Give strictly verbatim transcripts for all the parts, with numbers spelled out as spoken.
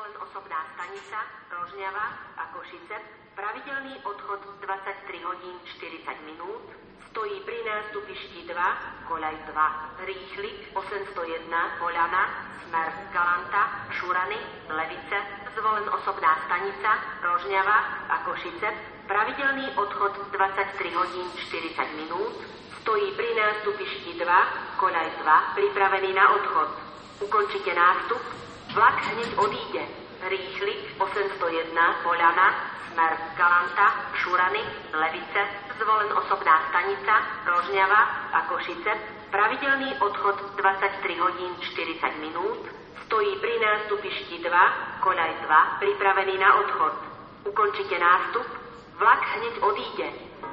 Zvolen osobná stanica Rožňava a Košice. Pravidelný odchod dvadsaťtri hodín štyridsať minút. Stojí pri nástupišti dva, koľaj dva. Rýchlik osemsto jeden, Poľana, smer Galanta, Šurany, Levice. Zvolen osobná stanica Rožňava a Košice. Pravidelný odchod dvadsaťtri hodín štyridsať minút. Stojí pri nástupišti dva, koľaj dva, pripravený na odchod. Ukončite nástup, vlak hneď odíde. Rýchlik osemsto jeden, Poľana, smer Galanta, Šurany, Levice. Zvolen osobná stanica Rožňava a Košice. Pravidelný odchod dvadsaťtri hodín štyridsať minút. Stojí pri nástupišti dva, koľaj dva, pripravený na odchod. Ukončite nástup, vlak hneď odíde.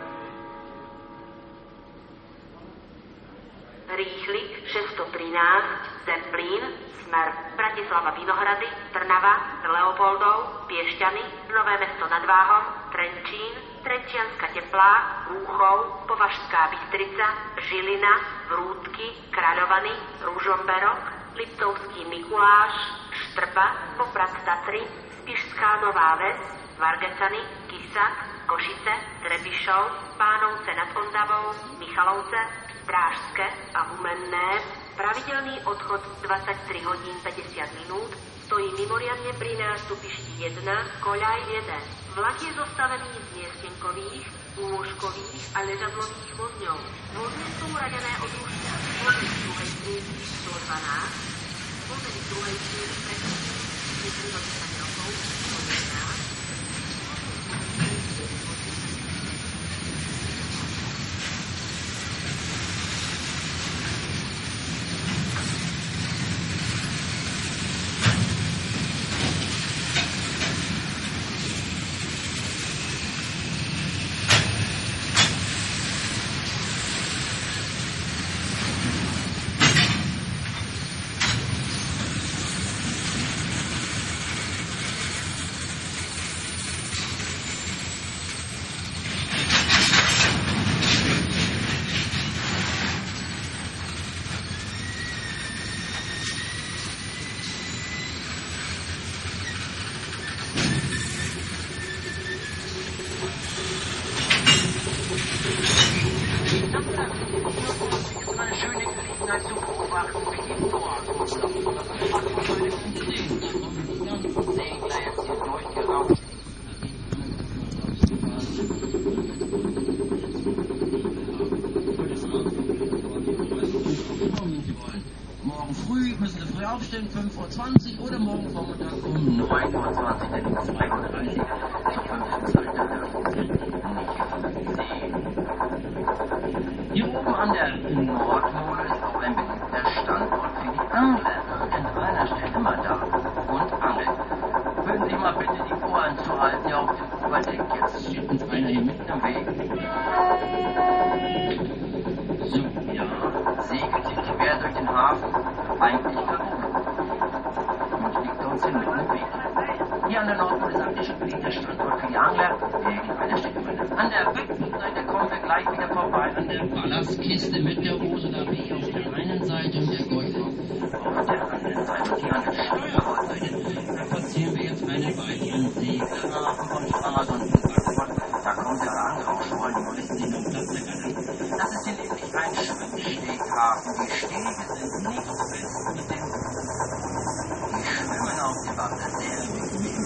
Rýchlik šesťsto trinásť, Zemplín, smer Bratislava Vinohrady, Trnava, Leopoldov, Piešťany, Nové Mesto nad Váhom, Trenčín, Trenčianska Teplá, Húchov, Považská Bystrica, Žilina, Vrútky, Kráľovany, Ružomberok, Liptovský Mikuláš, Štrba, Poprad Tatry, Spišská Nová Ves, Vargacany, Kisak, Košice, Trebišov, Pánovce nad Ondavou, Michalovce, Strážske a Humenné. Pravidelný odchod dvadsaťtri hodín päťdesiat minút. Stojí mimoriadne pri nástupišti jeden, koľaj jeden. Vlak je zostavený z miestenkových, úložkových a ležadlových vozňov. Vozne sú radené od rušťa. Vozny z druhej triedy sto dvanásť, vozny z druhej triedy päťdesiat rokov sto jedenásť, fünf Uhr zwanzig oder morgen Vormittag um neun Uhr zwanzig, denn das ist ein Uhr dreißig zur fünften Seite Hier oben an der Nordmole ist auch ein beliebter Standort für die Angler. Denn einer steht immer da und angelt. Würden Sie mal bitte die Ohren zuhalten hier auf dem Oberdeck. Jetzt steht uns einer hier mitten im Weg. So, ja, segelt sich quer durch den Hafen. Eigentlich verboten. Hier an der Nordpol ist ein schon beliebter Standort für die Angler. Irgendeiner steht immer. An der Rückseite kommen wir gleich wieder vorbei. An der Ballastkiste mit der Roselarie auf der einen Seite und der Geutel auf der anderen Seite. Und hier an der Steuerbordseite, da platzieren wir jetzt einen weiteren Segelhafen von Straße und Frankfurt. Da kommt der Anrausch, wollen die Touristen den am Platz der Galerie. Das ist hier nämlich ein Schwimmsteghafen. Die Stege sind nicht fest mit dem Die schwimmen auf dem Wasser sehr bequem.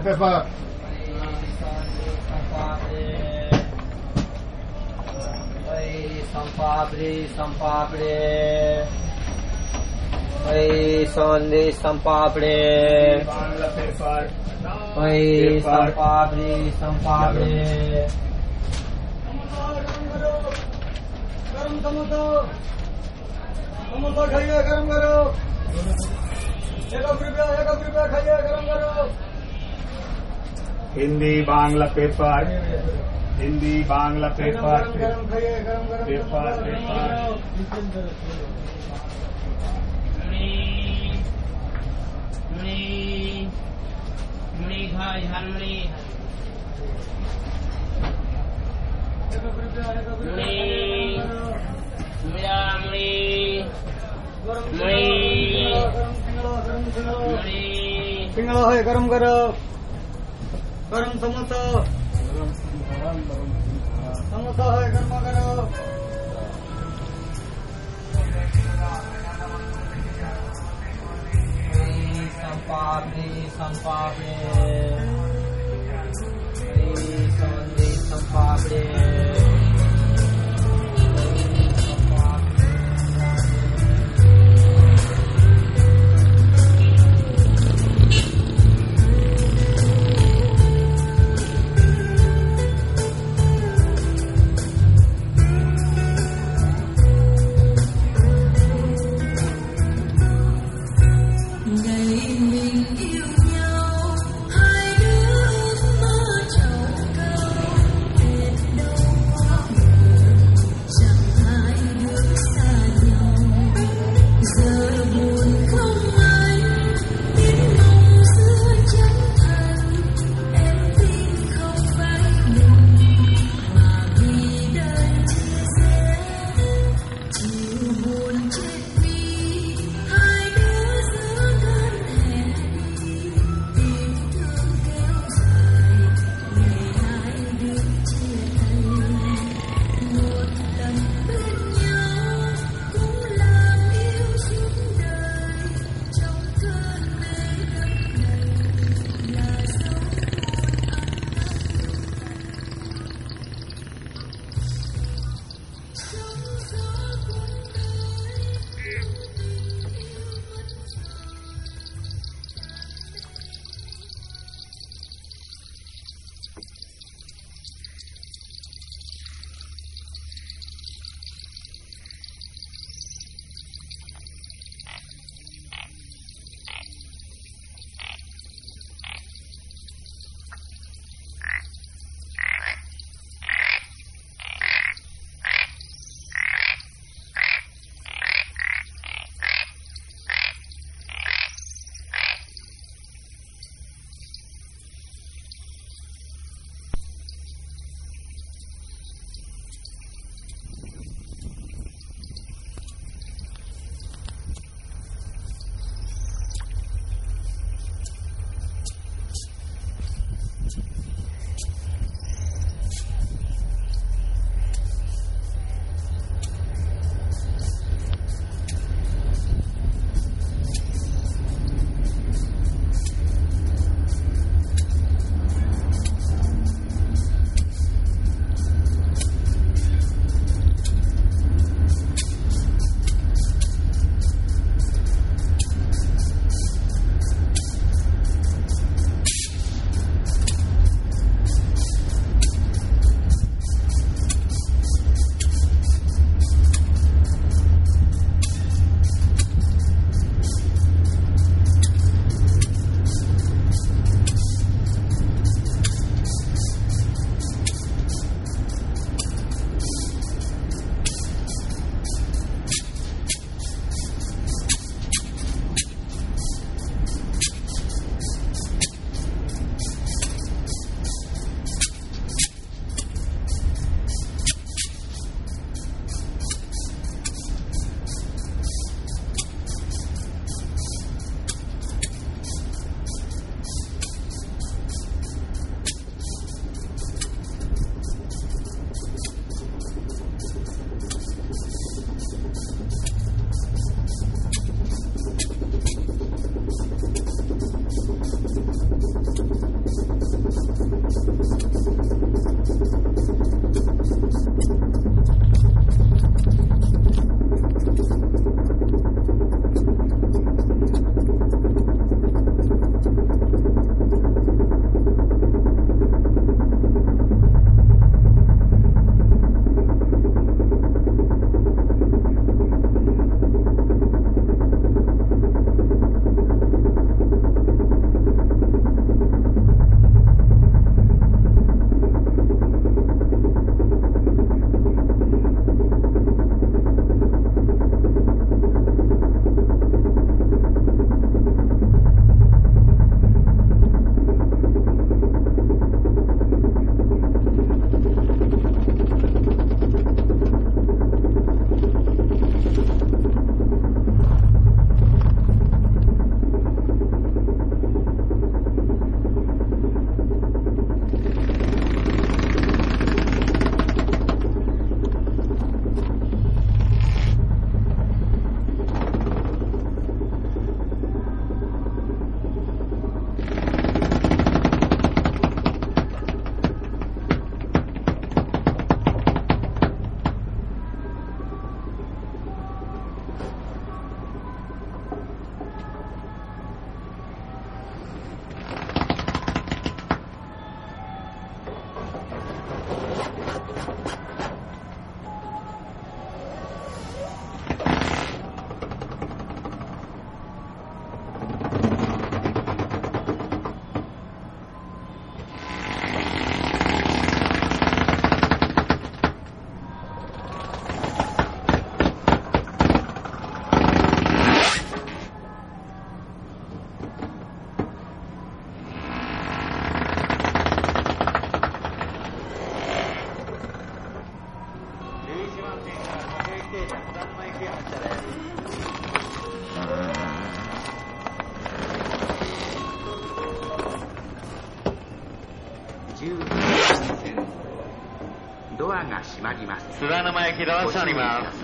pepper. Sampapri, sampapri. Hey, Sunday, sampapri. Bangla pepper. Hey, sampapri, sampapri. गरम समोसा समोसा खाइए गरम करो एक रुपया एक रुपया खाइए गरम करो हिंदी बांग्ला पेपर हिंदी बांग्ला पेपर गरम खाइए गरम गरम पेपर पेपर मुड़ी मुड़ी खाई हलमुड़ी एक रुपया एक रुपया मुड़ा मुड़ी गरम मुड़ी गरम सिंगड़ा गरम सिंगड़ा मुड़ी सिंगड़ा है गरम करो गरम समोसा समोसा है गरमा करो Sampapri, sampapri. Hey, Sunday, sampapri. Ngày mình yêu nhau hai đứa じゅういちばんせんドアが閉まります。 津田沼駅ドア閉まります。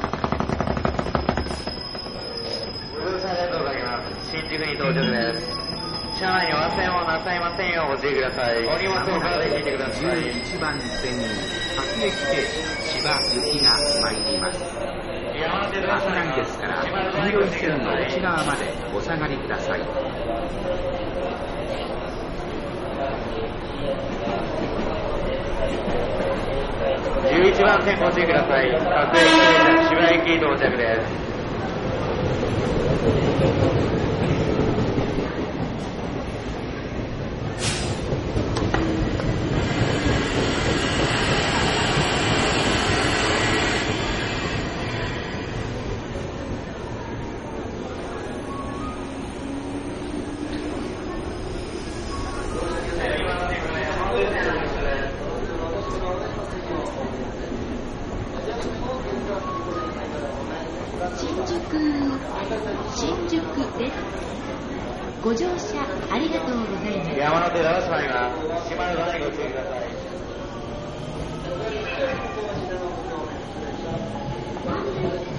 ご乗車ありがとうございます。新宿に到着です。車内にお忘れ物なさいませんようご注意ください。お荷物をからで引いてください。 じゅういちばん線各駅停車芝行きが参ります。危ないですから黄色い線の内側までお下がりください。 じゅういちばん線ご注意ください。各駅停車芝駅到着です。 新宿です。ご乗車ありがとうございます。 山手ドア閉まります。閉まる場所にご注意ください。